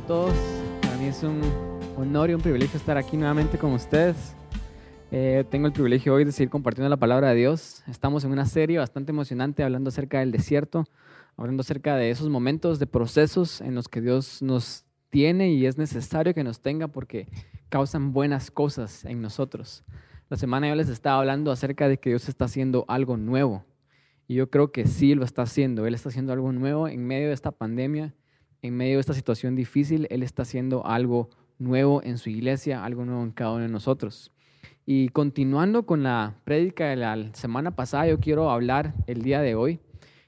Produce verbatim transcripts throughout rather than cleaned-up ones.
todos. Para mí es un honor y un privilegio estar aquí nuevamente con ustedes. Eh, tengo el privilegio hoy de seguir compartiendo la palabra de Dios. Estamos en una serie bastante emocionante hablando acerca del desierto, hablando acerca de esos momentos de procesos en los que Dios nos tiene y es necesario que nos tenga porque causan buenas cosas en nosotros. La semana yo les estaba hablando acerca de que Dios está haciendo algo nuevo. Y yo creo que sí lo está haciendo. Él está haciendo algo nuevo en medio de esta pandemia, en medio de esta situación difícil. Él está haciendo algo nuevo en su iglesia, algo nuevo en cada uno de nosotros. Y continuando con la prédica de la semana pasada, yo quiero hablar el día de hoy.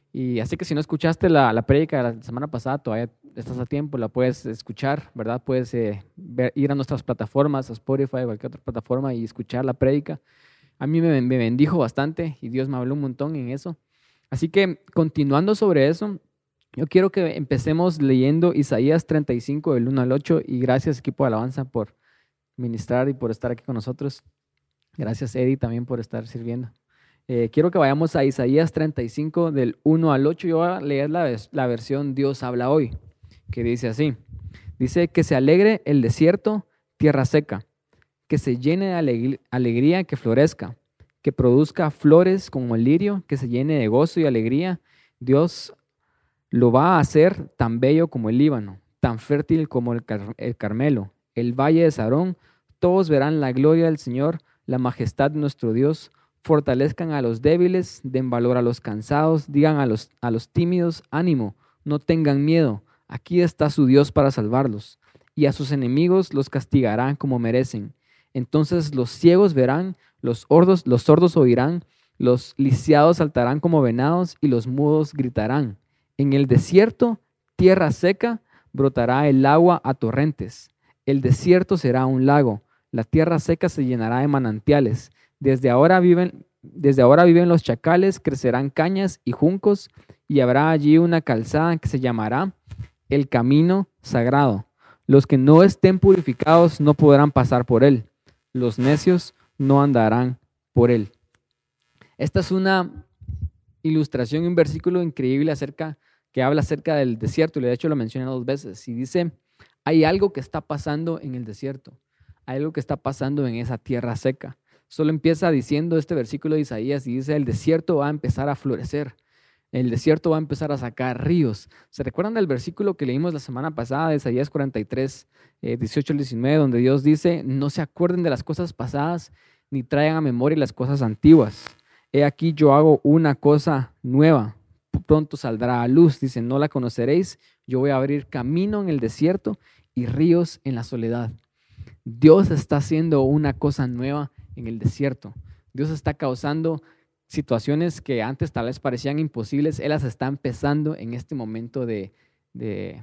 Y así que si no escuchaste la, la prédica de la semana pasada, todavía estás a tiempo, la puedes escuchar, ¿verdad? Puedes eh, ver, ir a nuestras plataformas, a Spotify o cualquier otra plataforma y escuchar la prédica. A mí me, me bendijo bastante y Dios me habló un montón en eso. Así que continuando sobre eso, yo quiero que empecemos leyendo Isaías treinta y cinco del uno al ocho y gracias equipo de alabanza por ministrar y por estar aquí con nosotros. Gracias Eddie también por estar sirviendo. Eh, quiero que vayamos a Isaías treinta y cinco del uno al ocho. Yo voy a leer la, la versión Dios habla hoy, que dice así. Dice que se alegre el desierto, tierra seca, que se llene de aleg- alegría, que florezca, que produzca flores como el lirio, que se llene de gozo y alegría. Dios lo va a hacer tan bello como el Líbano, tan fértil como el, Car- el Carmelo, el valle de Sarón. Todos verán la gloria del Señor, la majestad de nuestro Dios. Fortalezcan a los débiles, den valor a los cansados, digan a los, a los tímidos, ánimo, no tengan miedo, aquí está su Dios para salvarlos, y a sus enemigos los castigará como merecen. Entonces los ciegos verán, los sordos, los sordos oirán, los lisiados saltarán como venados y los mudos gritarán. En el desierto, tierra seca, brotará el agua a torrentes. El desierto será un lago, la tierra seca se llenará de manantiales. Desde ahora viven, desde ahora viven los chacales, crecerán cañas y juncos, y habrá allí una calzada que se llamará el camino sagrado. Los que no estén purificados no podrán pasar por él. Los necios no andarán por él. Esta es una ilustración y un versículo increíble acerca, que habla acerca del desierto, y de hecho lo menciona dos veces, y dice, hay algo que está pasando en el desierto, hay algo que está pasando en esa tierra seca. Solo empieza diciendo este versículo de Isaías y dice, el desierto va a empezar a florecer, el desierto va a empezar a sacar ríos. ¿Se recuerdan del versículo que leímos la semana pasada de Isaías cuarenta y tres, eh, dieciocho al diecinueve, donde Dios dice, no se acuerden de las cosas pasadas, ni traigan a memoria las cosas antiguas? He aquí yo hago una cosa nueva, pronto saldrá a luz, dice, no la conoceréis, yo voy a abrir camino en el desierto y ríos en la soledad. Dios está haciendo una cosa nueva en el desierto. Dios está causando situaciones que antes tal vez parecían imposibles, Él las está empezando en este momento de, de,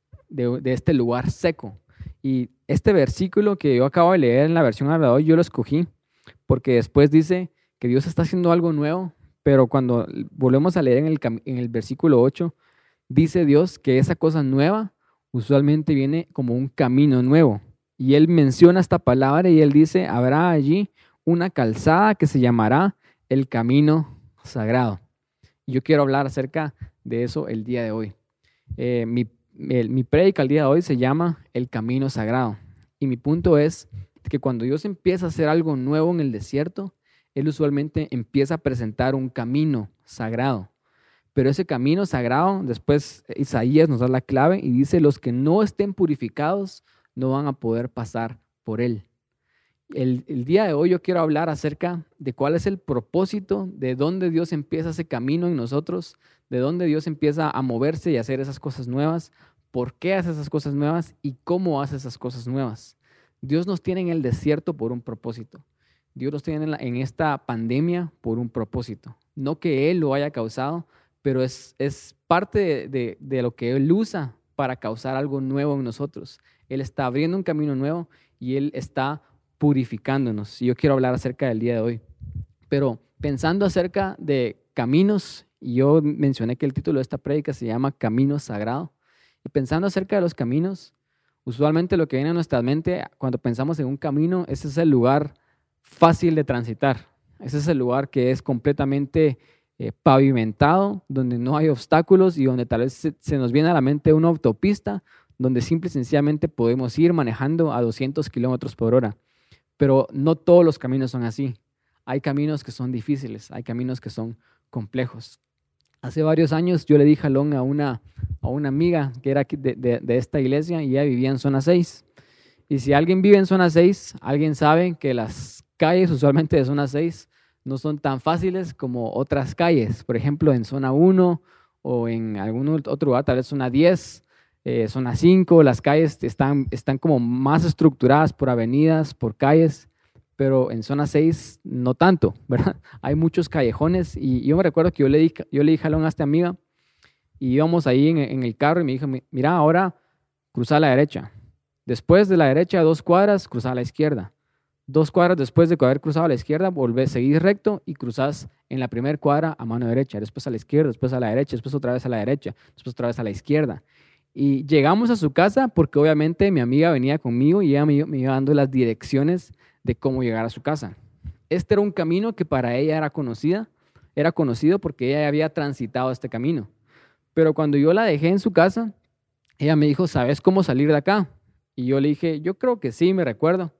de, de este lugar seco. Y este versículo que yo acabo de leer en la versión habla hoy, yo lo escogí porque después dice que Dios está haciendo algo nuevo, pero cuando volvemos a leer en el, en el versículo ocho, dice Dios que esa cosa nueva usualmente viene como un camino nuevo. Y Él menciona esta palabra y Él dice, habrá allí una calzada que se llamará el camino sagrado. Y yo quiero hablar acerca de eso el día de hoy. Eh, mi, el, mi prédica el día de hoy se llama el camino sagrado. Y mi punto es que cuando Dios empieza a hacer algo nuevo en el desierto, Él usualmente empieza a presentar un camino sagrado. Pero ese camino sagrado, después Isaías nos da la clave y dice, los que no estén purificados no van a poder pasar por él. El, el día de hoy yo quiero hablar acerca de cuál es el propósito, de dónde Dios empieza ese camino en nosotros, de dónde Dios empieza a moverse y hacer esas cosas nuevas, por qué hace esas cosas nuevas y cómo hace esas cosas nuevas. Dios nos tiene en el desierto por un propósito. Dios nos tiene en, la, en esta pandemia por un propósito. No que Él lo haya causado, pero es, es parte de, de, de lo que Él usa para causar algo nuevo en nosotros. Él está abriendo un camino nuevo y Él está purificándonos. Y yo quiero hablar acerca del día de hoy. Pero pensando acerca de caminos, y yo mencioné que el título de esta prédica se llama Camino Sagrado. Y pensando acerca de los caminos, usualmente lo que viene a nuestra mente cuando pensamos en un camino, ese es el lugar fácil de transitar. Ese es el lugar que es completamente eh, pavimentado, donde no hay obstáculos y donde tal vez se, se nos viene a la mente una autopista, donde simple y sencillamente podemos ir manejando a doscientos kilómetros por hora. Pero no todos los caminos son así. Hay caminos que son difíciles, hay caminos que son complejos. Hace varios años yo le di jalón a una, a una amiga que era de, de, de esta iglesia y ella vivía en zona seis. Y si alguien vive en zona seis, alguien sabe que las calles usualmente de zona seis no son tan fáciles como otras calles. Por ejemplo, en zona uno o en algún otro lugar, tal vez zona diez, eh, zona cinco, las calles están, están como más estructuradas por avenidas, por calles, pero en zona seis no tanto, ¿verdad? Hay muchos callejones y yo me recuerdo que yo le di, yo le di jalón a esta amiga y íbamos ahí en, en el carro y me dijo, mira, ahora cruza a la derecha. Después de la derecha, dos cuadras, cruza a la izquierda. Dos cuadras después de haber cruzado a la izquierda, volvés, seguís recto y cruzás en la primera cuadra a mano derecha, después a la izquierda, después a la derecha, después otra vez a la derecha, después otra vez a la izquierda. Y llegamos a su casa porque obviamente mi amiga venía conmigo y ella me, me iba dando las direcciones de cómo llegar a su casa. Este era un camino que para ella era conocida, era conocido porque ella había transitado este camino. Pero cuando yo la dejé en su casa, ella me dijo, ¿sabes cómo salir de acá? Y yo le dije, yo creo que sí, me recuerdo.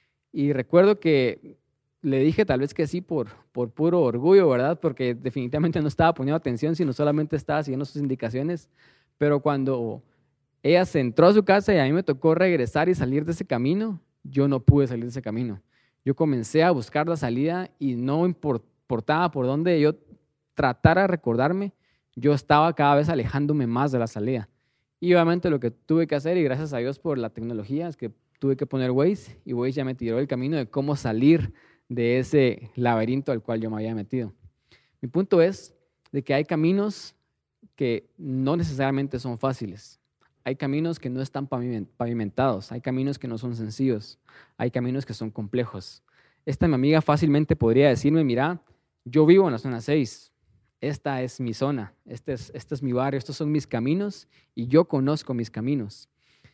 Y recuerdo que le dije tal vez que sí por, por puro orgullo, ¿verdad? Porque definitivamente no estaba poniendo atención, sino solamente estaba siguiendo sus indicaciones. Pero cuando ella se entró a su casa y a mí me tocó regresar y salir de ese camino, yo no pude salir de ese camino. Yo comencé a buscar la salida y no importaba por dónde yo tratara de recordarme, yo estaba cada vez alejándome más de la salida. Y obviamente lo que tuve que hacer, y gracias a Dios por la tecnología, es que tuve que poner Waze y Waze ya me tiró el camino de cómo salir de ese laberinto al cual yo me había metido. Mi punto es de que hay caminos que no necesariamente son fáciles. Hay caminos que no están pavimentados, hay caminos que no son sencillos, hay caminos que son complejos. Esta mi amiga fácilmente podría decirme, mira, yo vivo en la zona seis, esta es mi zona, este es, este es mi barrio, estos son mis caminos y yo conozco mis caminos.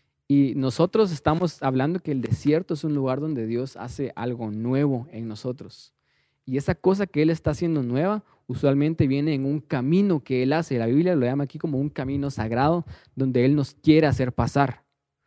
Y nosotros estamos hablando que el desierto es un lugar donde Dios hace algo nuevo en nosotros. Y esa cosa que Él está haciendo nueva, usualmente viene en un camino que Él hace. La Biblia lo llama aquí como un camino sagrado, donde Él nos quiere hacer pasar.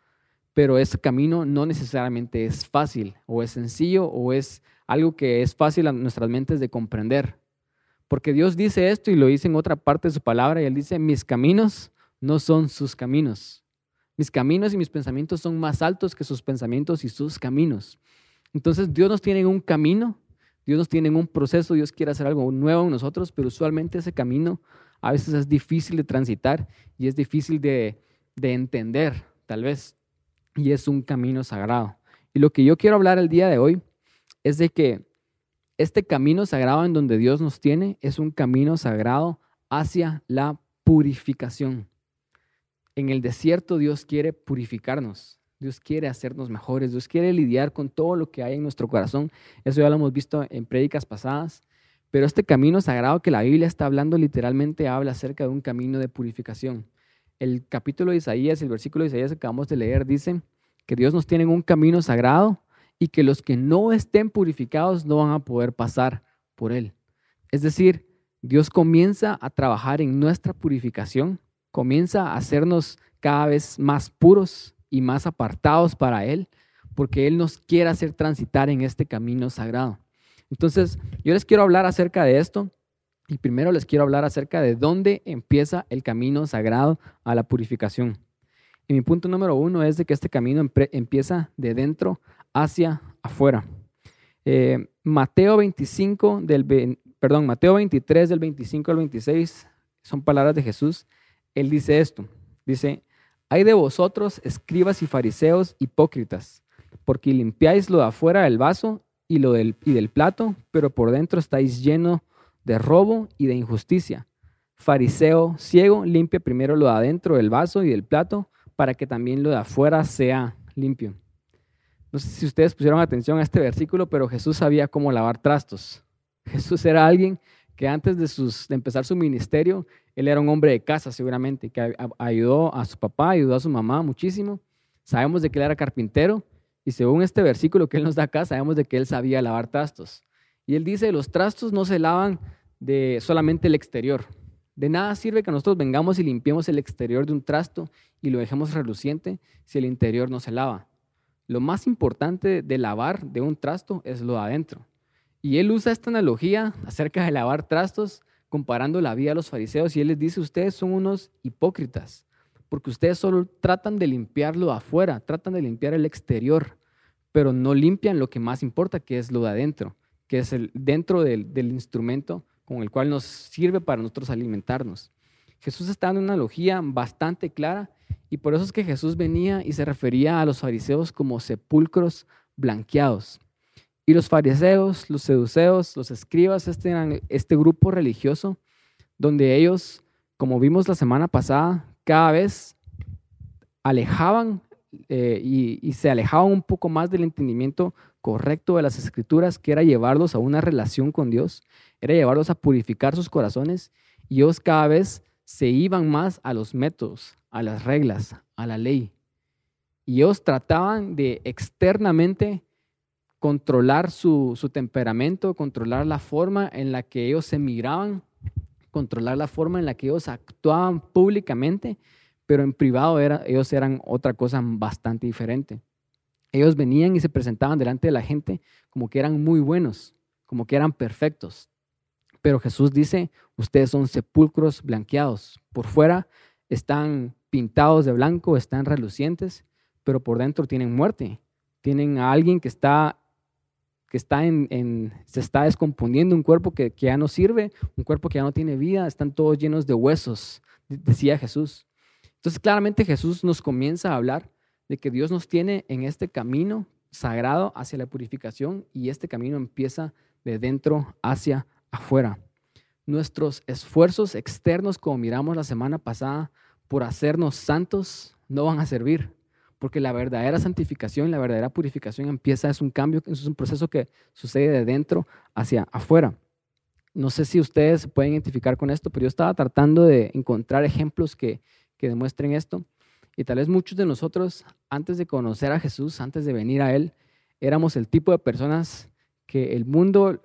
Pero ese camino no necesariamente es fácil, o es sencillo, o es algo que es fácil a nuestras mentes de comprender. Porque Dios dice esto y lo dice en otra parte de su palabra, y Él dice, mis caminos no son sus caminos. Mis caminos y mis pensamientos son más altos que sus pensamientos y sus caminos. Entonces Dios nos tiene en un camino, Dios nos tiene en un proceso, Dios quiere hacer algo nuevo en nosotros, pero usualmente ese camino a veces es difícil de transitar y es difícil de, de entender, tal vez, y es un camino sagrado. Y lo que yo quiero hablar el día de hoy es de que este camino sagrado en donde Dios nos tiene es un camino sagrado hacia la purificación. En el desierto Dios quiere purificarnos, Dios quiere hacernos mejores, Dios quiere lidiar con todo lo que hay en nuestro corazón. Eso ya lo hemos visto en prédicas pasadas, pero este camino sagrado que la Biblia está hablando literalmente habla acerca de un camino de purificación. El capítulo de Isaías, el versículo de Isaías que acabamos de leer dice que Dios nos tiene en un camino sagrado y que los que no estén purificados no van a poder pasar por él. Es decir, Dios comienza a trabajar en nuestra purificación, comienza a hacernos cada vez más puros y más apartados para Él, porque Él nos quiere hacer transitar en este camino sagrado. Entonces, yo les quiero hablar acerca de esto y primero les quiero hablar acerca de dónde empieza el camino sagrado a la purificación. Y mi punto número uno es de que este camino empieza de dentro hacia afuera. Eh, Mateo veinticinco del, perdón, Mateo veintitrés del veinticinco al veintiséis son palabras de Jesús. Él dice esto, dice, hay de vosotros, escribas y fariseos hipócritas, porque limpiáis lo de afuera del vaso y, lo del, y del plato, pero por dentro estáis llenos de robo y de injusticia. Fariseo ciego, limpia primero lo de adentro del vaso y del plato, para que también lo de afuera sea limpio. No sé si ustedes pusieron atención a este versículo, pero Jesús sabía cómo lavar trastos. Jesús era alguien que antes de, sus, de empezar su ministerio, él era un hombre de casa seguramente, que ayudó a su papá, ayudó a su mamá muchísimo. Sabemos de que él era carpintero y según este versículo que él nos da acá, sabemos de que él sabía lavar trastos. Y él dice, los trastos no se lavan de solamente el exterior. De nada sirve que nosotros vengamos y limpiemos el exterior de un trasto y lo dejemos reluciente si el interior no se lava. Lo más importante de lavar de un trasto es lo de adentro. Y él usa esta analogía acerca de lavar trastos, comparando la vida de los fariseos, y él les dice, ustedes son unos hipócritas, porque ustedes solo tratan de limpiar lo de afuera, tratan de limpiar el exterior, pero no limpian lo que más importa, que es lo de adentro, que es el dentro del, del instrumento con el cual nos sirve para nosotros alimentarnos. Jesús está dando una analogía bastante clara, y por eso es que Jesús venía y se refería a los fariseos como sepulcros blanqueados. Y los fariseos, los saduceos, los escribas, este, eran, este grupo religioso, donde ellos, como vimos la semana pasada, cada vez alejaban eh, y, y se alejaban un poco más del entendimiento correcto de las Escrituras, que era llevarlos a una relación con Dios, era llevarlos a purificar sus corazones, y ellos cada vez se iban más a los métodos, a las reglas, a la ley. Y ellos trataban de externamente controlar su, su temperamento, controlar la forma en la que ellos se miraban, controlar la forma en la que ellos actuaban públicamente, pero en privado era, ellos eran otra cosa bastante diferente. Ellos venían y se presentaban delante de la gente como que eran muy buenos, como que eran perfectos. Pero Jesús dice, ustedes son sepulcros blanqueados. Por fuera están pintados de blanco, están relucientes, pero por dentro tienen muerte. Tienen a alguien que está, que está en, en, se está descomponiendo, un cuerpo que, que ya no sirve, un cuerpo que ya no tiene vida, están todos llenos de huesos, decía Jesús. Entonces claramente Jesús nos comienza a hablar de que Dios nos tiene en este camino sagrado hacia la purificación, y este camino empieza de dentro hacia afuera. Nuestros esfuerzos externos, como miramos la semana pasada, por hacernos santos, no van a servir, porque la verdadera santificación, la verdadera purificación empieza, es un cambio, es un proceso que sucede de dentro hacia afuera. No sé si ustedes se pueden identificar con esto, pero yo estaba tratando de encontrar ejemplos que, que demuestren esto. Y tal vez muchos de nosotros, antes de conocer a Jesús, antes de venir a Él, éramos el tipo de personas que el mundo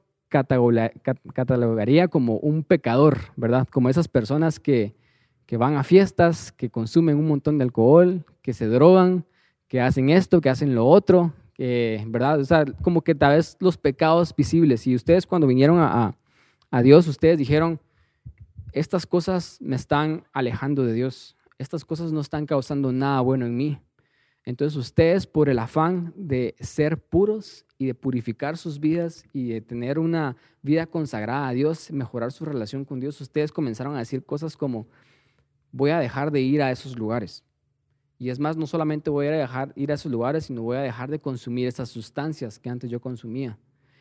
catalogaría como un pecador, ¿verdad? Como esas personas que, que van a fiestas, que consumen un montón de alcohol, que se drogan, que hacen esto, que hacen lo otro, que, ¿verdad? O sea, como que tal vez los pecados visibles. Y ustedes cuando vinieron a, a, a Dios, ustedes dijeron, estas cosas me están alejando de Dios. Estas cosas no están causando nada bueno en mí. Entonces ustedes, por el afán de ser puros y de purificar sus vidas y de tener una vida consagrada a Dios, mejorar su relación con Dios, ustedes comenzaron a decir cosas como, voy a dejar de ir a esos lugares. Y es más, no solamente voy a dejar de ir a esos lugares, sino voy a dejar de consumir esas sustancias que antes yo consumía.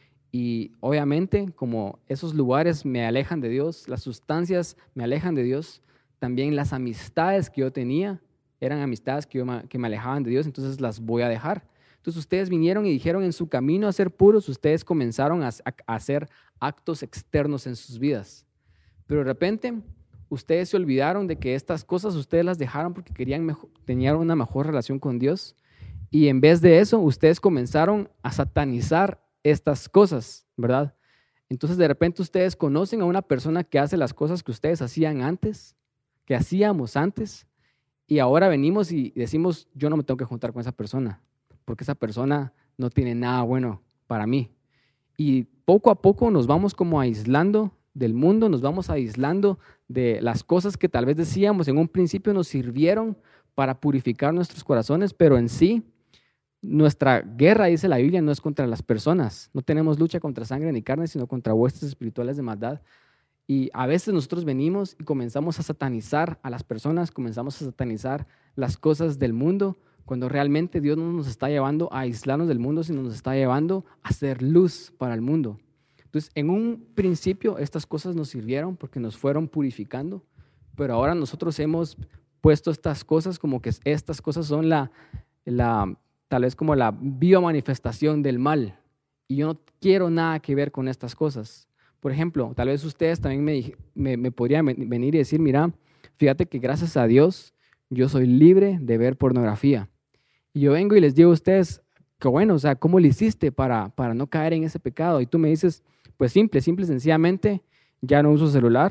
Y obviamente, como esos lugares me alejan de Dios, las sustancias me alejan de Dios, también las amistades que yo tenía eran amistades que, yo me, que me alejaban de Dios, entonces las voy a dejar. Entonces ustedes vinieron y dijeron, en su camino a ser puros, ustedes comenzaron a, a, a hacer actos externos en sus vidas. Pero de repente, ustedes se olvidaron de que estas cosas ustedes las dejaron porque querían mejor, tenían una mejor relación con Dios. Y en vez de eso, ustedes comenzaron a satanizar estas cosas, ¿verdad? Entonces de repente ustedes conocen a una persona que hace las cosas que ustedes hacían antes, que hacíamos antes, y ahora venimos y decimos, yo no me tengo que juntar con esa persona, porque esa persona no tiene nada bueno para mí. Y poco a poco nos vamos como aislando del mundo, nos vamos aislando de las cosas que tal vez decíamos en un principio nos sirvieron para purificar nuestros corazones, pero en sí, nuestra guerra, dice la Biblia, no es contra las personas. No tenemos lucha contra sangre ni carne, sino contra huestes espirituales de maldad. Y a veces nosotros venimos y comenzamos a satanizar a las personas, comenzamos a satanizar las cosas del mundo, cuando realmente Dios no nos está llevando a aislarnos del mundo, sino nos está llevando a ser luz para el mundo. Entonces, en un principio estas cosas nos sirvieron porque nos fueron purificando, pero ahora nosotros hemos puesto estas cosas como que estas cosas son la, la tal vez como la biomanifestación del mal. Y yo no quiero nada que ver con estas cosas. Por ejemplo, tal vez ustedes también me, me, me podrían venir y decir, mira, fíjate que gracias a Dios yo soy libre de ver pornografía. Y yo vengo y les digo a ustedes, que bueno, o sea, ¿cómo le hiciste para, para no caer en ese pecado? Y tú me dices, pues simple, simple, sencillamente, ya no uso celular,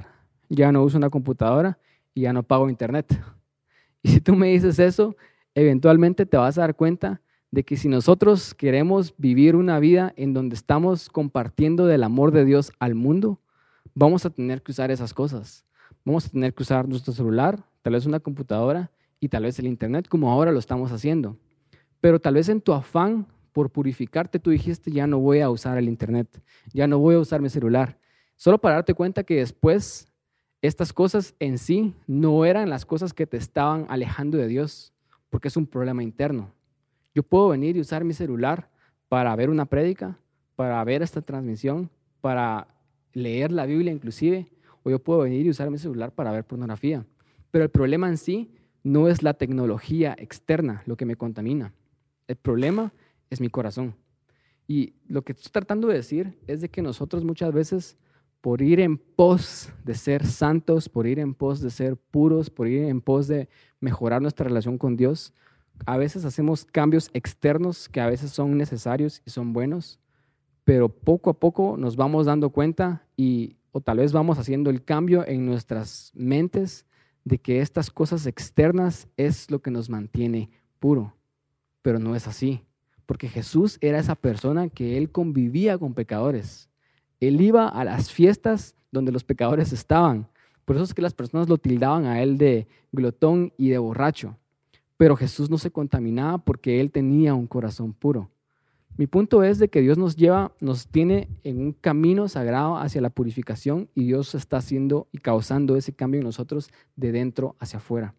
ya no uso una computadora y ya no pago internet. Y si tú me dices eso, eventualmente te vas a dar cuenta de que si nosotros queremos vivir una vida en donde estamos compartiendo del amor de Dios al mundo, vamos a tener que usar esas cosas. Vamos a tener que usar nuestro celular, tal vez una computadora y tal vez el internet, como ahora lo estamos haciendo. Pero tal vez en tu afán por purificarte, tú dijiste, ya no voy a usar el internet, ya no voy a usar mi celular. Solo para darte cuenta que después estas cosas en sí no eran las cosas que te estaban alejando de Dios, porque es un problema interno. Yo puedo venir y usar mi celular para ver una prédica, para ver esta transmisión, para leer la Biblia inclusive, o yo puedo venir y usar mi celular para ver pornografía. Pero el problema en sí no es la tecnología externa lo que me contamina. El problema es mi corazón. Y lo que estoy tratando de decir es de que nosotros muchas veces, por ir en pos de ser santos, por ir en pos de ser puros, por ir en pos de mejorar nuestra relación con Dios, a veces hacemos cambios externos que a veces son necesarios y son buenos, pero poco a poco nos vamos dando cuenta y o tal vez vamos haciendo el cambio en nuestras mentes de que estas cosas externas es lo que nos mantiene puro, pero no es así, porque Jesús era esa persona que él convivía con pecadores. Él iba a las fiestas donde los pecadores estaban. Por eso es que las personas lo tildaban a él de glotón y de borracho. Pero Jesús no se contaminaba porque él tenía un corazón puro. Mi punto es de que Dios nos lleva, nos tiene en un camino sagrado hacia la purificación y Dios está haciendo y causando ese cambio en nosotros de dentro hacia afuera.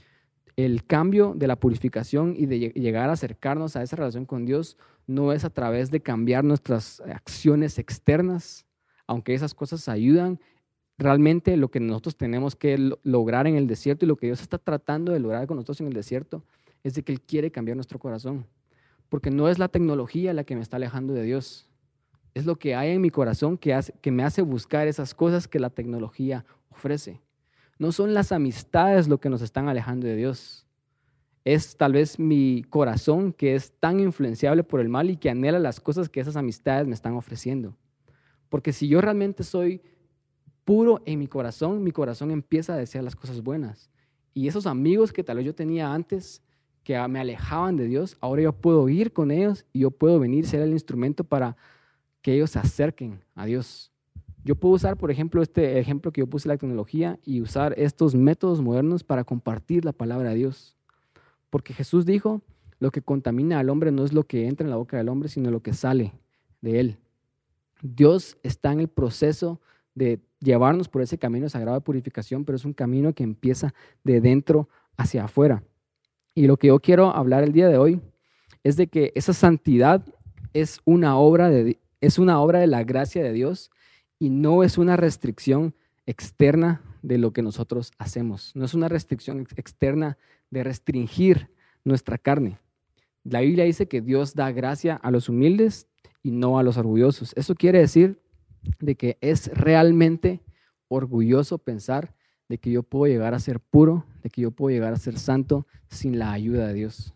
El cambio de la purificación y de llegar a acercarnos a esa relación con Dios no es a través de cambiar nuestras acciones externas, aunque esas cosas ayudan. Realmente lo que nosotros tenemos que lograr en el desierto y lo que Dios está tratando de lograr con nosotros en el desierto es de que Él quiere cambiar nuestro corazón. Porque no es la tecnología la que me está alejando de Dios. Es lo que hay en mi corazón que, hace, que me hace buscar esas cosas que la tecnología ofrece. No son las amistades lo que nos están alejando de Dios. Es tal vez mi corazón que es tan influenciable por el mal y que anhela las cosas que esas amistades me están ofreciendo. Porque si yo realmente soy puro en mi corazón, mi corazón empieza a desear las cosas buenas. Y esos amigos que tal vez yo tenía antes, que me alejaban de Dios, ahora yo puedo ir con ellos y yo puedo venir, ser el instrumento para que ellos se acerquen a Dios. Yo puedo usar, por ejemplo, este ejemplo que yo puse, la tecnología, y usar estos métodos modernos para compartir la palabra de Dios. Porque Jesús dijo, lo que contamina al hombre no es lo que entra en la boca del hombre, sino lo que sale de él. Dios está en el proceso de llevarnos por ese camino sagrado de purificación, pero es un camino que empieza de dentro hacia afuera. Y lo que yo quiero hablar el día de hoy es de que esa santidad es una obra de, es una obra de la gracia de Dios y no es una restricción externa de lo que nosotros hacemos. No es una restricción externa de restringir nuestra carne. La Biblia dice que Dios da gracia a los humildes y no a los orgullosos. Eso quiere decir de que es realmente orgulloso pensar de que yo puedo llegar a ser puro, de que yo puedo llegar a ser santo sin la ayuda de Dios.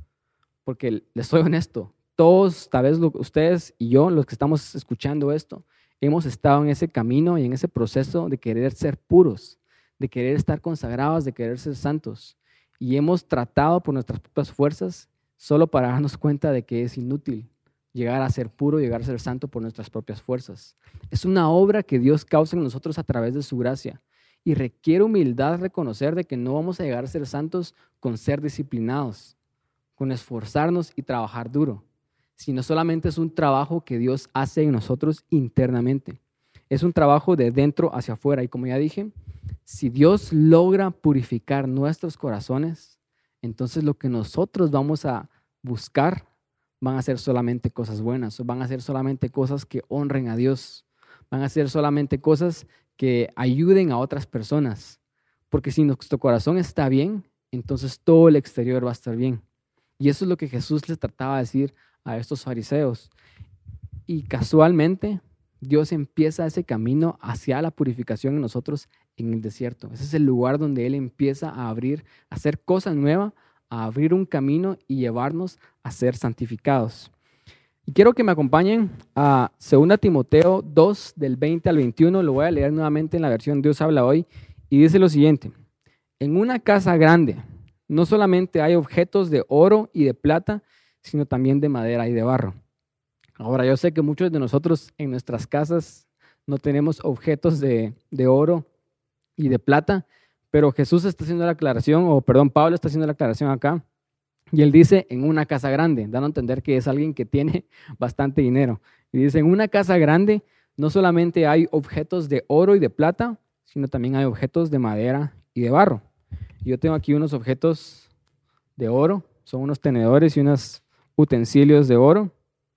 Porque les soy honesto, todos, tal vez ustedes y yo, los que estamos escuchando esto, hemos estado en ese camino y en ese proceso de querer ser puros, de querer estar consagrados, de querer ser santos. Y hemos tratado por nuestras propias fuerzas solo para darnos cuenta de que es inútil llegar a ser puro, llegar a ser santo por nuestras propias fuerzas. Es una obra que Dios causa en nosotros a través de su gracia. Y requiere humildad reconocer de que no vamos a llegar a ser santos con ser disciplinados, con esforzarnos y trabajar duro, sino solamente es un trabajo que Dios hace en nosotros internamente. Es un trabajo de dentro hacia afuera. Y como ya dije, si Dios logra purificar nuestros corazones, entonces lo que nosotros vamos a buscar van a ser solamente cosas buenas, van a ser solamente cosas que honren a Dios, van a ser solamente cosas que ayuden a otras personas. Porque si nuestro corazón está bien, entonces todo el exterior va a estar bien. Y eso es lo que Jesús les trataba de decir a estos fariseos. Y casualmente, Dios empieza ese camino hacia la purificación en nosotros en el desierto. Ese es el lugar donde Él empieza a abrir, a hacer cosas nuevas, a abrir un camino y llevarnos a ser santificados. Y quiero que me acompañen a segunda Timoteo dos, del veinte al veintiuno. Lo voy a leer nuevamente en la versión Dios habla hoy. Y dice lo siguiente: en una casa grande no solamente hay objetos de oro y de plata, sino también de madera y de barro. Ahora, yo sé que muchos de nosotros en nuestras casas no tenemos objetos de, de oro y de plata, pero Jesús está haciendo la aclaración, o perdón, Pablo está haciendo la aclaración acá. Y él dice en una casa grande, dando a entender que es alguien que tiene bastante dinero. Y dice, en una casa grande no solamente hay objetos de oro y de plata, sino también hay objetos de madera y de barro. Yo tengo aquí unos objetos de oro, son unos tenedores y unos utensilios de oro.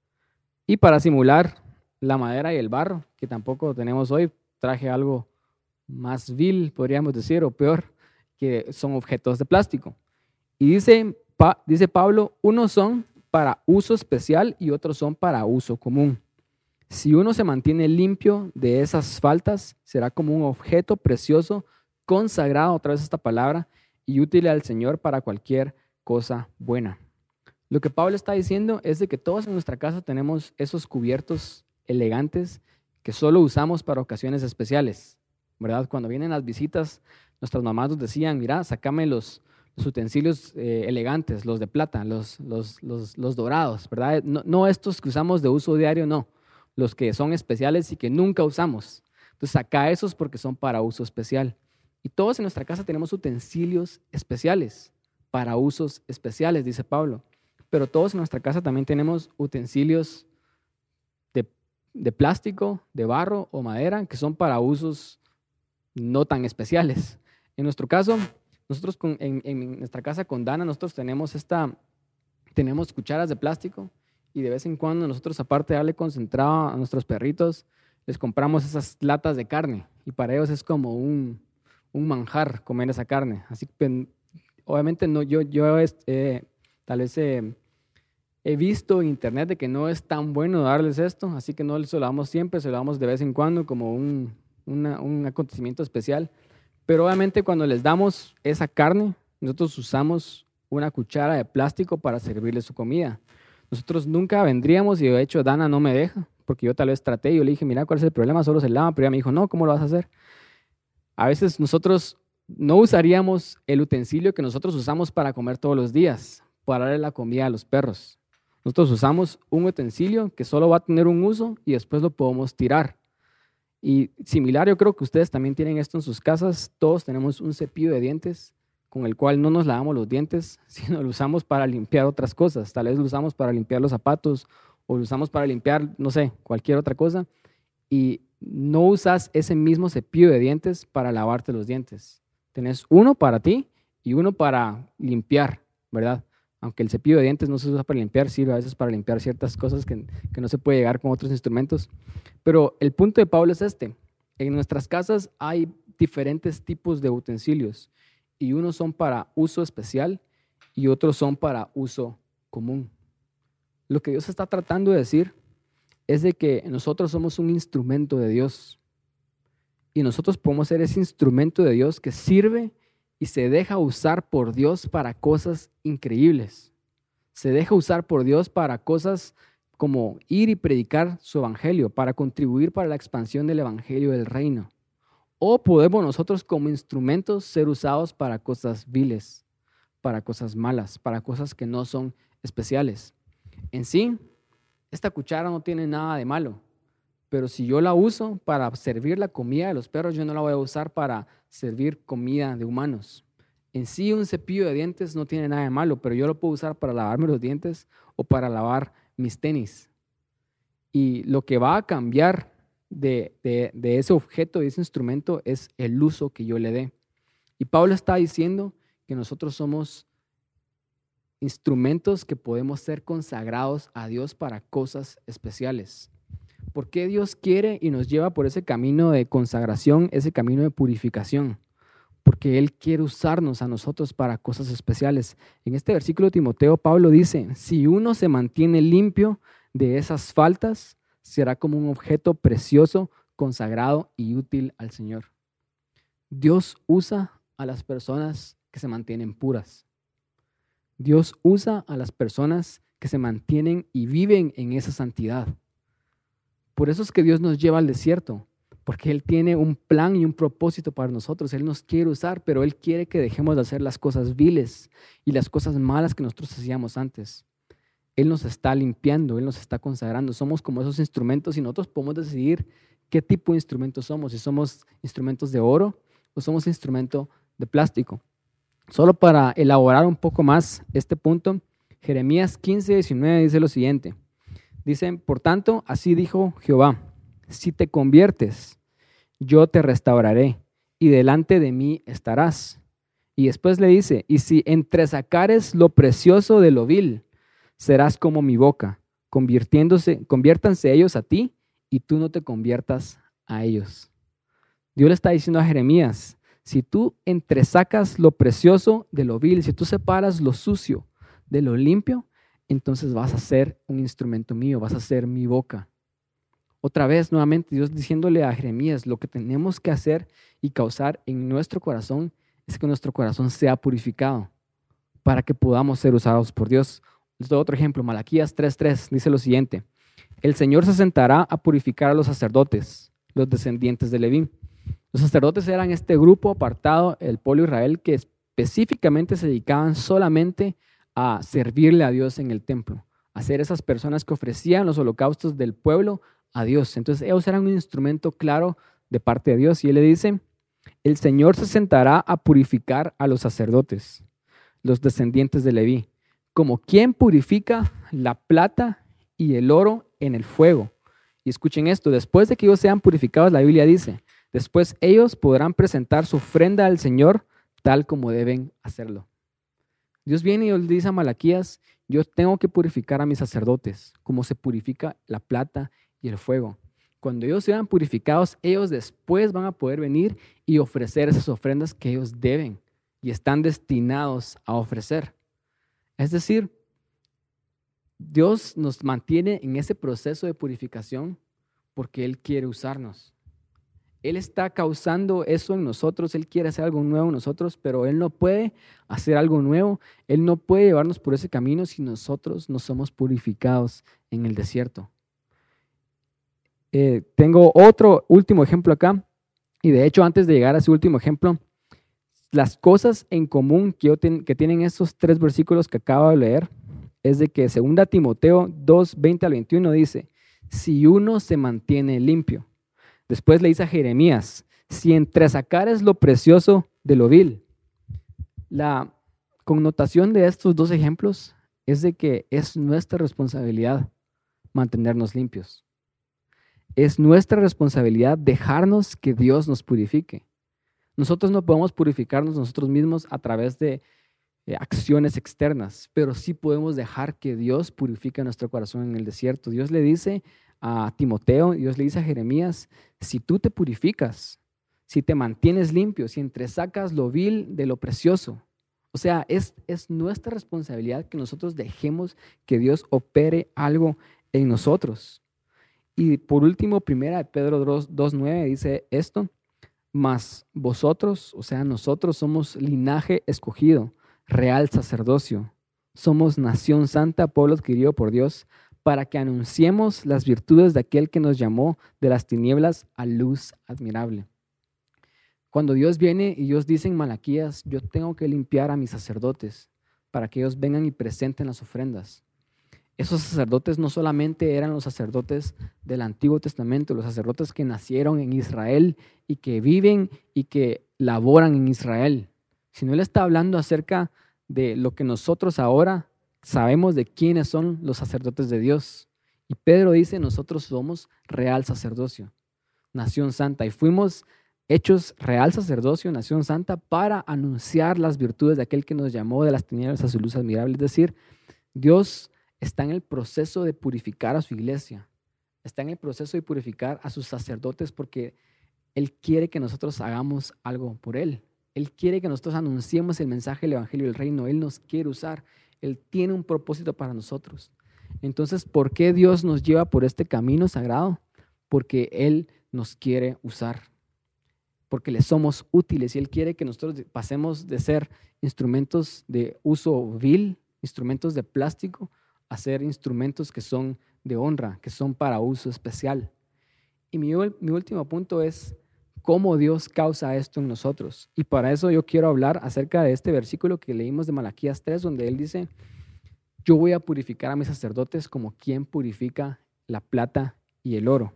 Y para simular la madera y el barro, que tampoco tenemos hoy, traje algo más vil, podríamos decir, o peor, que son objetos de plástico. Y dice... Pa, dice Pablo, unos son para uso especial y otros son para uso común. Si uno se mantiene limpio de esas faltas, será como un objeto precioso, consagrado, otra vez esta palabra, y útil al Señor para cualquier cosa buena. Lo que Pablo está diciendo es de que todos en nuestra casa tenemos esos cubiertos elegantes que solo usamos para ocasiones especiales, ¿verdad? Cuando vienen las visitas, nuestras mamás nos decían, mira, sácame los... los utensilios eh, elegantes, los de plata, los, los, los, los dorados, ¿verdad? No, no estos que usamos de uso diario, no. Los que son especiales y que nunca usamos. Entonces, saca esos porque son para uso especial. Y todos en nuestra casa tenemos utensilios especiales, para usos especiales, dice Pablo. Pero todos en nuestra casa también tenemos utensilios de, de plástico, de barro o madera, que son para usos no tan especiales. En nuestro caso, nosotros con, en, en nuestra casa con Dana, nosotros tenemos, esta, tenemos cucharas de plástico y de vez en cuando nosotros, aparte de darle concentrado a nuestros perritos, les compramos esas latas de carne y para ellos es como un, un manjar comer esa carne. Así que obviamente no, yo, yo eh, tal vez eh, he visto en internet de que no es tan bueno darles esto, así que no se lo damos siempre, se lo damos de vez en cuando como un, una, un acontecimiento especial. Pero obviamente cuando les damos esa carne, nosotros usamos una cuchara de plástico para servirles su comida. Nosotros nunca vendríamos y de hecho Dana no me deja, porque yo tal vez traté y yo le dije, mira, ¿cuál es el problema? Solo se lava, pero ella me dijo, no, ¿cómo lo vas a hacer? A veces nosotros no usaríamos el utensilio que nosotros usamos para comer todos los días, para darle la comida a los perros. Nosotros usamos un utensilio que solo va a tener un uso y después lo podemos tirar. Y similar, yo creo que ustedes también tienen esto en sus casas. Todos tenemos un cepillo de dientes con el cual no nos lavamos los dientes, sino lo usamos para limpiar otras cosas. Tal vez lo usamos para limpiar los zapatos o lo usamos para limpiar, no sé, cualquier otra cosa. Y no usas ese mismo cepillo de dientes para lavarte los dientes. Tenés uno para ti y uno para limpiar, ¿verdad? Aunque el cepillo de dientes no se usa para limpiar, sirve a veces para limpiar ciertas cosas que, que no se puede llegar con otros instrumentos. Pero el punto de Pablo es este. En nuestras casas hay diferentes tipos de utensilios y unos son para uso especial y otros son para uso común. Lo que Dios está tratando de decir es de que nosotros somos un instrumento de Dios y nosotros podemos ser ese instrumento de Dios que sirve y se deja usar por Dios para cosas increíbles. Se deja usar por Dios para cosas como ir y predicar su evangelio, para contribuir para la expansión del evangelio del reino. O podemos nosotros como instrumentos ser usados para cosas viles, para cosas malas, para cosas que no son especiales. En sí, esta cuchara no tiene nada de malo, pero si yo la uso para servir la comida de los perros, yo no la voy a usar para servir comida de humanos. En sí, un cepillo de dientes no tiene nada de malo, pero yo lo puedo usar para lavarme los dientes o para lavar mis tenis. Y lo que va a cambiar de, de, de ese objeto, de ese instrumento, es el uso que yo le dé. Y Pablo está diciendo que nosotros somos instrumentos que podemos ser consagrados a Dios para cosas especiales. ¿Por qué Dios quiere y nos lleva por ese camino de consagración, ese camino de purificación? Porque Él quiere usarnos a nosotros para cosas especiales. En este versículo de Timoteo, Pablo dice, si uno se mantiene limpio de esas faltas, será como un objeto precioso, consagrado y útil al Señor. Dios usa a las personas que se mantienen puras. Dios usa a las personas que se mantienen y viven en esa santidad. Por eso es que Dios nos lleva al desierto, porque Él tiene un plan y un propósito para nosotros. Él nos quiere usar, pero Él quiere que dejemos de hacer las cosas viles y las cosas malas que nosotros hacíamos antes. Él nos está limpiando, Él nos está consagrando. Somos como esos instrumentos y nosotros podemos decidir qué tipo de instrumentos somos, si somos instrumentos de oro o somos instrumentos de plástico. Solo para elaborar un poco más este punto, Jeremías quince, diecinueve dice lo siguiente. Dice, por tanto, así dijo Jehová, si te conviertes, yo te restauraré y delante de mí estarás. Y después le dice, y si entresacares lo precioso de lo vil, serás como mi boca, convirtiéndose, conviértanse ellos a ti y tú no te conviertas a ellos. Dios le está diciendo a Jeremías, si tú entresacas lo precioso de lo vil, si tú separas lo sucio de lo limpio, entonces vas a ser un instrumento mío, vas a ser mi boca. Otra vez, nuevamente, Dios diciéndole a Jeremías, lo que tenemos que hacer y causar en nuestro corazón es que nuestro corazón sea purificado para que podamos ser usados por Dios. Les doy otro ejemplo, Malaquías tres tres dice lo siguiente, el Señor se sentará a purificar a los sacerdotes, los descendientes de Leví. Los sacerdotes eran este grupo apartado, el pueblo de Israel, que específicamente se dedicaban solamente a servirle a Dios en el templo, a ser esas personas que ofrecían los holocaustos del pueblo a Dios. Entonces ellos eran un instrumento claro de parte de Dios. Y Él le dice, el Señor se sentará a purificar a los sacerdotes, los descendientes de Leví, como quien purifica la plata y el oro en el fuego. Y escuchen esto, después de que ellos sean purificados, la Biblia dice, después ellos podrán presentar su ofrenda al Señor tal como deben hacerlo. Dios viene y le dice a Malaquías, yo tengo que purificar a mis sacerdotes, como se purifica la plata y el fuego. Cuando ellos sean purificados, ellos después van a poder venir y ofrecer esas ofrendas que ellos deben y están destinados a ofrecer. Es decir, Dios nos mantiene en ese proceso de purificación porque Él quiere usarnos. Él está causando eso en nosotros, Él quiere hacer algo nuevo en nosotros, pero Él no puede hacer algo nuevo, Él no puede llevarnos por ese camino si nosotros no somos purificados en el desierto. Eh, tengo otro último ejemplo acá, y de hecho antes de llegar a ese último ejemplo, las cosas en común que, yo ten, que tienen estos tres versículos que acabo de leer, es de que segunda Timoteo dos, veinte al veintiuno dice, si uno se mantiene limpio. Después le dice a Jeremías, si entresacares lo precioso de lo vil. La connotación de estos dos ejemplos es de que es nuestra responsabilidad mantenernos limpios. Es nuestra responsabilidad dejarnos que Dios nos purifique. Nosotros no podemos purificarnos nosotros mismos a través de eh, acciones externas, pero sí podemos dejar que Dios purifique nuestro corazón en el desierto. Dios le dice a Timoteo, Dios le dice a Jeremías, si tú te purificas, si te mantienes limpio, si entresacas lo vil de lo precioso, o sea, es, es nuestra responsabilidad que nosotros dejemos que Dios opere algo en nosotros. Y por último, primera de Pedro dos nueve dice esto, mas vosotros, o sea, nosotros somos linaje escogido, real sacerdocio, somos nación santa, pueblo adquirido por Dios, para que anunciemos las virtudes de aquel que nos llamó de las tinieblas a luz admirable. Cuando Dios viene y Dios dice en Malaquías, yo tengo que limpiar a mis sacerdotes para que ellos vengan y presenten las ofrendas. Esos sacerdotes no solamente eran los sacerdotes del Antiguo Testamento, los sacerdotes que nacieron en Israel y que viven y que laboran en Israel, sino Él está hablando acerca de lo que nosotros ahora sabemos de quiénes son los sacerdotes de Dios. Y Pedro dice, nosotros somos real sacerdocio, nación santa, y fuimos hechos real sacerdocio, nación santa, para anunciar las virtudes de aquel que nos llamó de las tinieblas a su luz admirable. Es decir, Dios está en el proceso de purificar a su iglesia, está en el proceso de purificar a sus sacerdotes porque Él quiere que nosotros hagamos algo por Él. Él quiere que nosotros anunciemos el mensaje del Evangelio del Reino. Él nos quiere usar. Él tiene un propósito para nosotros. Entonces, ¿por qué Dios nos lleva por este camino sagrado? Porque Él nos quiere usar, porque le somos útiles y Él quiere que nosotros pasemos de ser instrumentos de uso vil, instrumentos de plástico, a ser instrumentos que son de honra, que son para uso especial. Y mi, mi último punto es cómo Dios causa esto en nosotros. Y para eso yo quiero hablar acerca de este versículo que leímos de Malaquías tres, donde él dice, yo voy a purificar a mis sacerdotes como quien purifica la plata y el oro.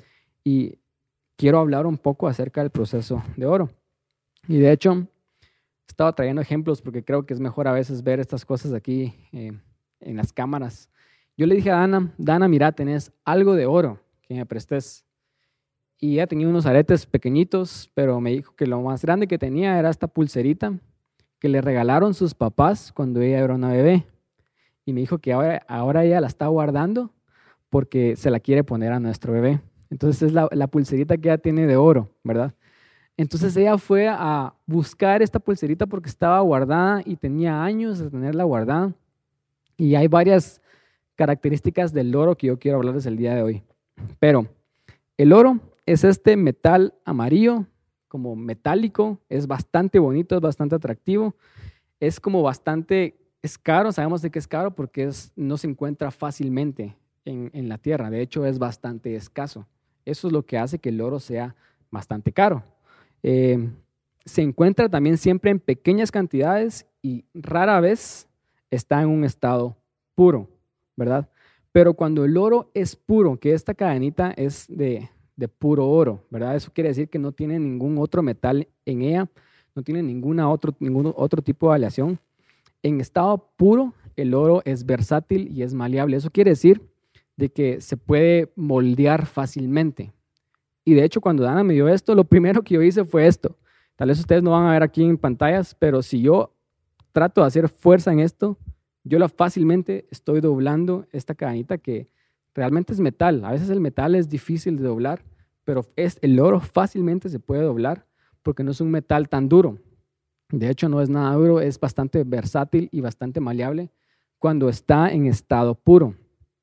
Y quiero hablar un poco acerca del proceso de oro. Y de hecho, estaba trayendo ejemplos porque creo que es mejor a veces ver estas cosas aquí eh, en las cámaras. Yo le dije a Dana, Dana, mira, tenés algo de oro que me prestes. Y ella tenía unos aretes pequeñitos, pero me dijo que lo más grande que tenía era esta pulserita que le regalaron sus papás cuando ella era una bebé. Y me dijo que ahora, ahora ella la está guardando porque se la quiere poner a nuestro bebé. Entonces es la, la pulserita que ella tiene de oro, ¿verdad? Entonces ella fue a buscar esta pulserita porque estaba guardada y tenía años de tenerla guardada. Y hay varias características del oro que yo quiero hablarles el día de hoy. Pero el oro es este metal amarillo, como metálico, es bastante bonito, es bastante atractivo, es como bastante, es caro, sabemos de que es caro porque es, no se encuentra fácilmente en, en la tierra, de hecho es bastante escaso. Eso es lo que hace que el oro sea bastante caro. Eh, se encuentra también siempre en pequeñas cantidades y rara vez está en un estado puro, ¿verdad? Pero cuando el oro es puro, que esta cadenita es de, de puro oro, ¿verdad? Eso quiere decir que no tiene ningún otro metal en ella, no tiene ninguna otro, ningún otro tipo de aleación. En estado puro, el oro es versátil y es maleable. Eso quiere decir de que se puede moldear fácilmente. Y de hecho, cuando Dana me dio esto, lo primero que yo hice fue esto. Tal vez ustedes no van a ver aquí en pantallas, pero si yo trato de hacer fuerza en esto, yo la fácilmente estoy doblando esta cadenita que realmente es metal. A veces el metal es difícil de doblar, pero es, el oro fácilmente se puede doblar porque no es un metal tan duro. De hecho, no es nada duro, es bastante versátil y bastante maleable cuando está en estado puro.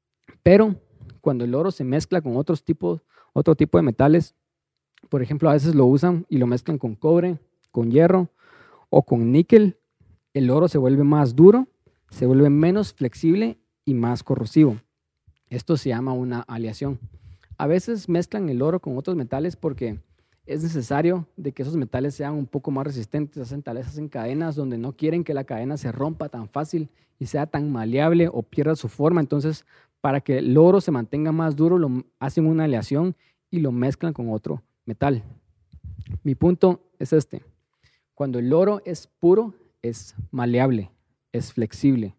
Pero cuando el oro se mezcla con otros tipos, otro tipo de metales, por ejemplo, a veces lo usan y lo mezclan con cobre, con hierro o con níquel, el oro se vuelve más duro, se vuelve menos flexible y más corrosivo. Esto se llama una aleación. A veces mezclan el oro con otros metales porque es necesario de que esos metales sean un poco más resistentes, hacen tal vez hacen cadenas donde no quieren que la cadena se rompa tan fácil y sea tan maleable o pierda su forma. Entonces, para que el oro se mantenga más duro, lo hacen una aleación y lo mezclan con otro metal. Mi punto es este. Cuando el oro es puro, es maleable, es flexible.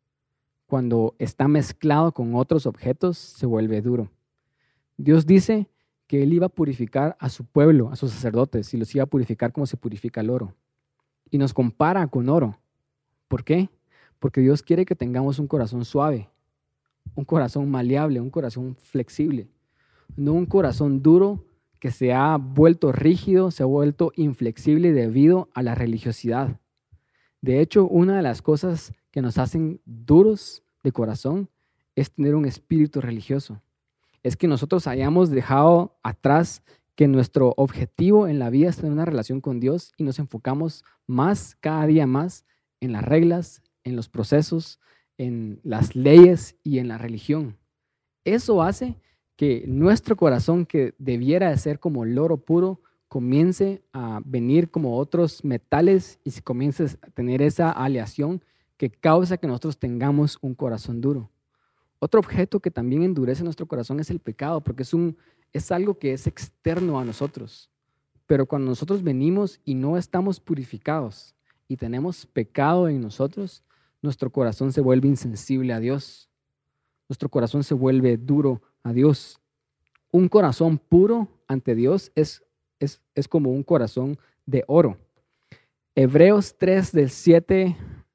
Cuando está mezclado con otros objetos, se vuelve duro. Dios dice que Él iba a purificar a su pueblo, a sus sacerdotes, y los iba a purificar como se purifica el oro. Y nos compara con oro. ¿Por qué? Porque Dios quiere que tengamos un corazón suave, un corazón maleable, un corazón flexible, no un corazón duro que se ha vuelto rígido, se ha vuelto inflexible debido a la religiosidad. De hecho, una de las cosas que nos hacen duros de corazón es tener un espíritu religioso. Es que nosotros hayamos dejado atrás que nuestro objetivo en la vida es tener una relación con Dios y nos enfocamos más, cada día más, en las reglas, en los procesos, en las leyes y en la religión. Eso hace que nuestro corazón, que debiera de ser como el oro puro, comience a venir como otros metales y se comience a tener esa aleación que causa que nosotros tengamos un corazón duro. Otro objeto que también endurece nuestro corazón es el pecado, porque es, un, es algo que es externo a nosotros. Pero cuando nosotros venimos y no estamos purificados y tenemos pecado en nosotros, nuestro corazón se vuelve insensible a Dios. Nuestro corazón se vuelve duro a Dios. Un corazón puro ante Dios es, es, es como un corazón de oro. Hebreos tres, del siete,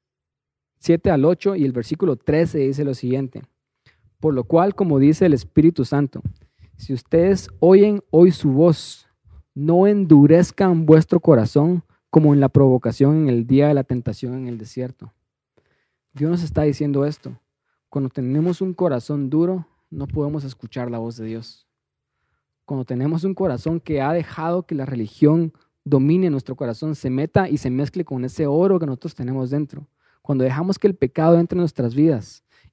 siete al ocho y el versículo trece dice lo siguiente. Por lo cual, como dice el Espíritu Santo, si ustedes oyen hoy su voz, no endurezcan vuestro corazón como en la provocación en el día de la tentación en el desierto. Dios nos está diciendo esto. Cuando tenemos un corazón duro, no podemos escuchar la voz de Dios. Cuando tenemos un corazón que ha dejado que la religión domine nuestro corazón, se meta y se mezcle con ese oro que nosotros tenemos dentro. Cuando dejamos que el pecado entre en nuestras vidas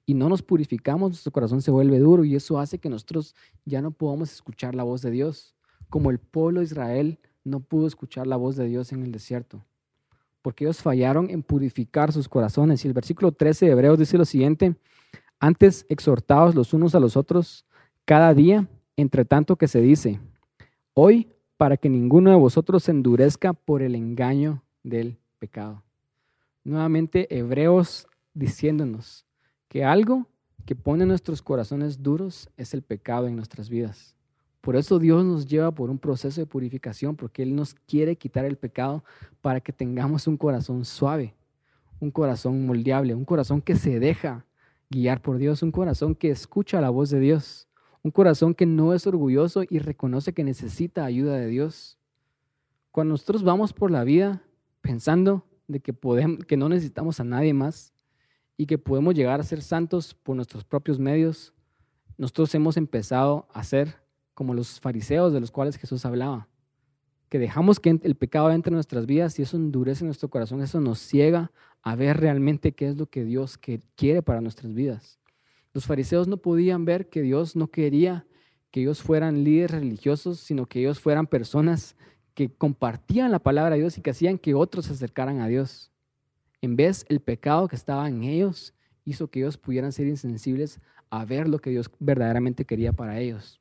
y no nos purificamos, nuestro corazón se vuelve duro y eso hace que nosotros ya no podamos escuchar la voz de Dios, como el pueblo de Israel no pudo escuchar la voz de Dios en el desierto, porque ellos fallaron en purificar sus corazones. Y el versículo trece de Hebreos dice lo siguiente: antes exhortaos los unos a los otros cada día, entre tanto que se dice, hoy, para que ninguno de vosotros se endurezca por el engaño del pecado. Nuevamente, Hebreos diciéndonos que algo que pone nuestros corazones duros es el pecado en nuestras vidas. Por eso Dios nos lleva por un proceso de purificación, porque Él nos quiere quitar el pecado para que tengamos un corazón suave, un corazón moldeable, un corazón que se deja guiar por Dios, un corazón que escucha la voz de Dios, un corazón que no es orgulloso y reconoce que necesita ayuda de Dios. Cuando nosotros vamos por la vida pensando de que, podemos, que no necesitamos a nadie más y que podemos llegar a ser santos por nuestros propios medios, nosotros hemos empezado a ser como los fariseos de los cuales Jesús hablaba, que dejamos que el pecado entre en nuestras vidas y eso endurece nuestro corazón, eso nos ciega a ver realmente qué es lo que Dios quiere para nuestras vidas. Los fariseos no podían ver que Dios no quería que ellos fueran líderes religiosos, sino que ellos fueran personas que compartían la palabra de Dios y que hacían que otros se acercaran a Dios. En vez, el pecado que estaba en ellos hizo que ellos pudieran ser insensibles a ver lo que Dios verdaderamente quería para ellos.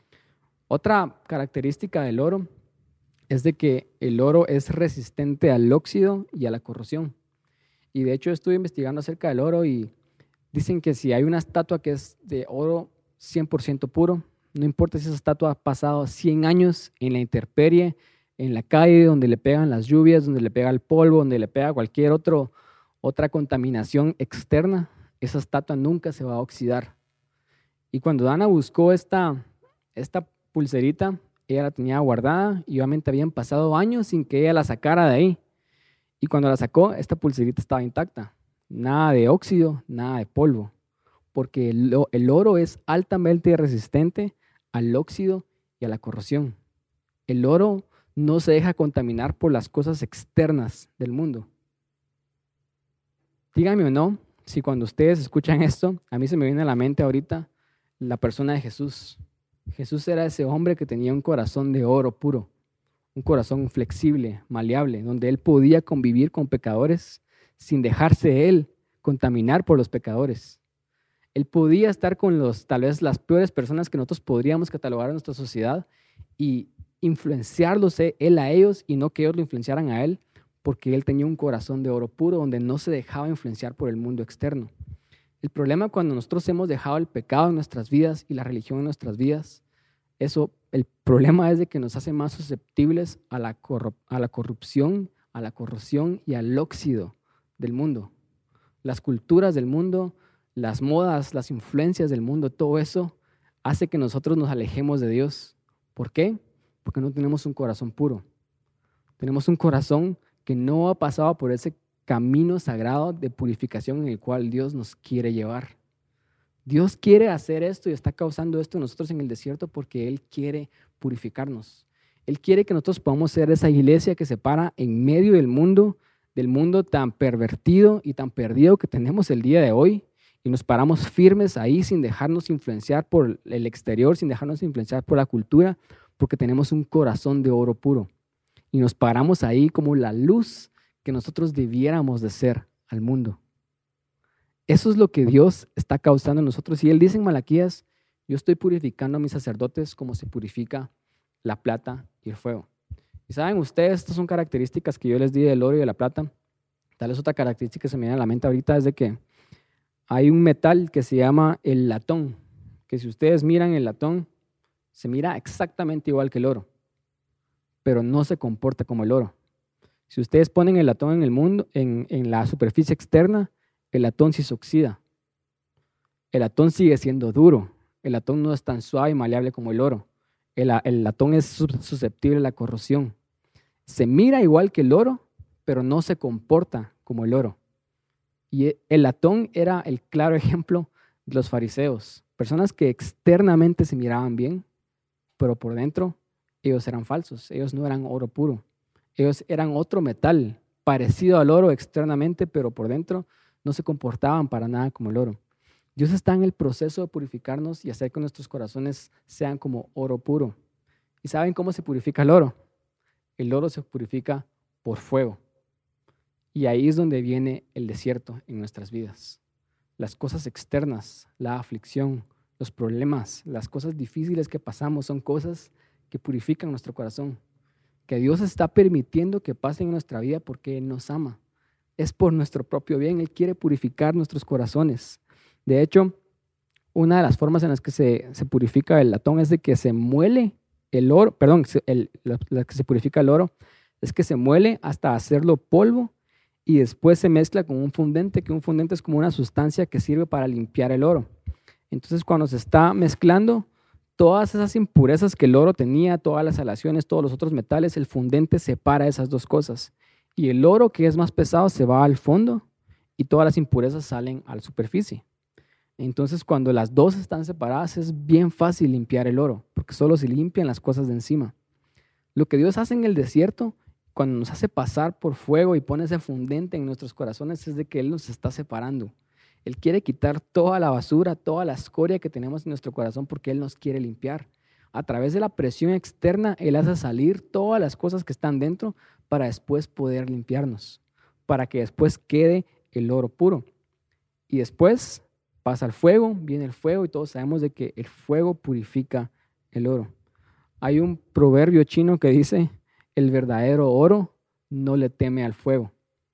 Otra característica del oro es de que el oro es resistente al óxido y a la corrosión. Y de hecho estuve investigando acerca del oro y dicen que si hay una estatua que es de oro cien por ciento puro, no importa si esa estatua ha pasado cien años en la intemperie, en la calle, donde le pegan las lluvias, donde le pega el polvo, donde le pega cualquier otro, otra contaminación externa, esa estatua nunca se va a oxidar. Y cuando Dana buscó esta, esta pulserita, ella la tenía guardada y obviamente habían pasado años sin que ella la sacara de ahí. Y cuando la sacó, esta pulserita estaba intacta. Nada de óxido, nada de polvo. Porque el, el oro es altamente resistente al óxido y a la corrosión. El oro no se deja contaminar por las cosas externas del mundo. Díganme o no, si cuando ustedes escuchan esto, a mí se me viene a la mente ahorita la persona de Jesús. Jesús era ese hombre que tenía un corazón de oro puro, un corazón flexible, maleable, donde él podía convivir con pecadores sin dejarse él contaminar por los pecadores. Él podía estar con los, tal vez las peores personas que nosotros podríamos catalogar en nuestra sociedad y influenciarlos él a ellos y no que ellos lo influenciaran a él, porque él tenía un corazón de oro puro donde no se dejaba influenciar por el mundo externo. El problema cuando nosotros hemos dejado el pecado en nuestras vidas y la religión en nuestras vidas, eso, el problema es de que nos hace más susceptibles a la, corru- a la corrupción, a la corrosión y al óxido del mundo. Las culturas del mundo, las modas, las influencias del mundo, todo eso hace que nosotros nos alejemos de Dios. ¿Por qué? Porque no tenemos un corazón puro. Tenemos un corazón que no ha pasado por ese camino sagrado de purificación en el cual Dios nos quiere llevar. Dios quiere hacer esto y está causando esto en nosotros en el desierto porque Él quiere purificarnos. Él quiere que nosotros podamos ser esa iglesia que se para en medio del mundo, del mundo tan pervertido y tan perdido que tenemos el día de hoy, y nos paramos firmes ahí sin dejarnos influenciar por el exterior, sin dejarnos influenciar por la cultura, porque tenemos un corazón de oro puro. Y nos paramos ahí como la luz que nosotros debiéramos de ser al mundo. Eso es lo que Dios está causando en nosotros. Y Él dice en Malaquías, yo estoy purificando a mis sacerdotes como se purifica la plata y el fuego. Y saben ustedes, estas son características que yo les di del oro y de la plata. Tal vez otra característica que se me viene a la mente ahorita es de que hay un metal que se llama el latón, que si ustedes miran el latón, se mira exactamente igual que el oro, pero no se comporta como el oro. Si ustedes ponen el latón en el mundo, en, en la superficie externa, el latón sí se oxida. El latón sigue siendo duro. El latón no es tan suave y maleable como el oro. El, el latón es susceptible a la corrosión. Se mira igual que el oro, pero no se comporta como el oro. Y el latón era el claro ejemplo de los fariseos. Personas que externamente se miraban bien, pero por dentro ellos eran falsos. Ellos no eran oro puro. Ellos eran otro metal, parecido al oro externamente, pero por dentro no se comportaban para nada como el oro. Dios está en el proceso de purificarnos y hacer que nuestros corazones sean como oro puro. ¿Y saben cómo se purifica el oro? El oro se purifica por fuego. Y ahí es donde viene el desierto en nuestras vidas. Las cosas externas, la aflicción, los problemas, las cosas difíciles que pasamos son cosas que purifican nuestro corazón. Que Dios está permitiendo que pasen en nuestra vida porque Él nos ama. Es por nuestro propio bien. Él quiere purificar nuestros corazones. De hecho, una de las formas en las que se, se purifica el latón es de que se muele el oro, perdón, el, la, la que se purifica el oro, es que se muele hasta hacerlo polvo y después se mezcla con un fundente, que un fundente es como una sustancia que sirve para limpiar el oro. Entonces, cuando se está mezclando, todas esas impurezas que el oro tenía, todas las aleaciones, todos los otros metales, el fundente separa esas dos cosas. Y el oro, que es más pesado, se va al fondo y todas las impurezas salen a la superficie. Entonces, cuando las dos están separadas, es bien fácil limpiar el oro, porque solo se limpian las cosas de encima. Lo que Dios hace en el desierto, cuando nos hace pasar por fuego y pone ese fundente en nuestros corazones, es de que Él nos está separando. Él quiere quitar toda la basura, toda la escoria que tenemos en nuestro corazón, porque Él nos quiere limpiar. A través de la presión externa, Él hace salir todas las cosas que están dentro para después poder limpiarnos, para que después quede el oro puro. Y después pasa el fuego, viene el fuego y todos sabemos de que el fuego purifica el oro. Hay un proverbio chino que dice, el verdadero oro no le teme al fuego.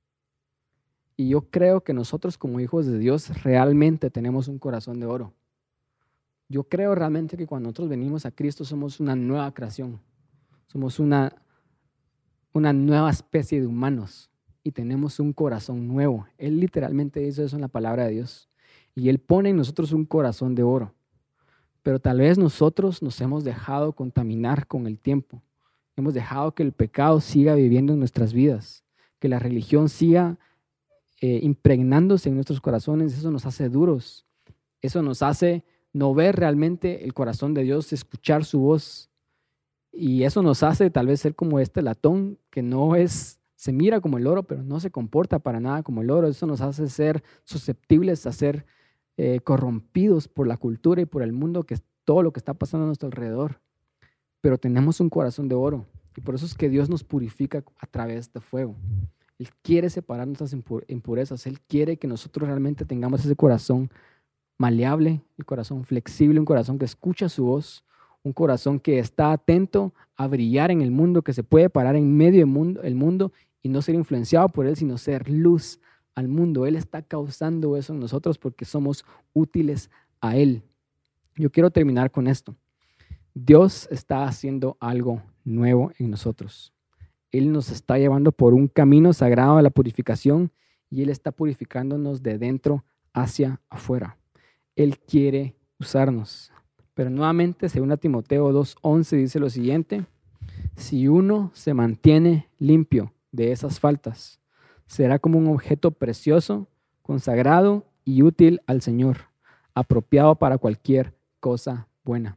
Y yo creo que nosotros como hijos de Dios realmente tenemos un corazón de oro. Yo creo realmente que cuando nosotros venimos a Cristo somos una nueva creación. Somos una, una nueva especie de humanos y tenemos un corazón nuevo. Él literalmente dice eso en la palabra de Dios. Y Él pone en nosotros un corazón de oro. Pero tal vez nosotros nos hemos dejado contaminar con el tiempo. Hemos dejado que el pecado siga viviendo en nuestras vidas. Que la religión siga eh, impregnándose en nuestros corazones. Eso nos hace duros. Eso nos hace no ver realmente el corazón de Dios, escuchar su voz. Y eso nos hace tal vez ser como este latón que no es, se mira como el oro, pero no se comporta para nada como el oro. Eso nos hace ser susceptibles a ser Eh, corrompidos por la cultura y por el mundo, que es todo lo que está pasando a nuestro alrededor. Pero tenemos un corazón de oro y por eso es que Dios nos purifica a través de fuego. Él quiere separar nuestras impurezas. Él quiere que nosotros realmente tengamos ese corazón maleable, el corazón flexible, un corazón que escucha su voz, un corazón que está atento a brillar en el mundo, que se puede parar en medio del mundo, el mundo y no ser influenciado por él, sino ser luz al mundo. Él está causando eso en nosotros porque somos útiles a Él. Yo quiero terminar con esto. Dios está haciendo algo nuevo en nosotros. Él nos está llevando por un camino sagrado a la purificación y Él está purificándonos de dentro hacia afuera. Él quiere usarnos. Pero nuevamente, según Timoteo dos once dice lo siguiente: si uno se mantiene limpio de esas faltas, será como un objeto precioso, consagrado y útil al Señor, apropiado para cualquier cosa buena.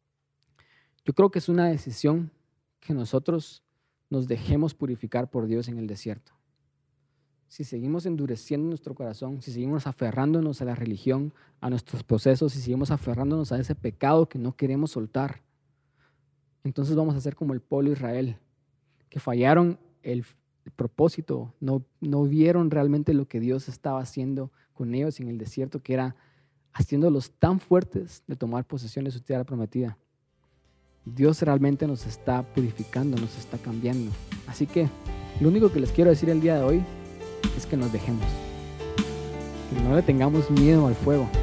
Yo creo que es una decisión que nosotros nos dejemos purificar por Dios en el desierto. Si seguimos endureciendo nuestro corazón, si seguimos aferrándonos a la religión, a nuestros procesos, si seguimos aferrándonos a ese pecado que no queremos soltar, entonces vamos a ser como el pueblo de Israel, que fallaron el el propósito, no, no vieron realmente lo que Dios estaba haciendo con ellos en el desierto, que era haciéndolos tan fuertes de tomar posesión de su tierra prometida. Dios realmente nos está purificando, nos está cambiando. Así que lo único que les quiero decir el día de hoy es que nos dejemos, que no le tengamos miedo al fuego,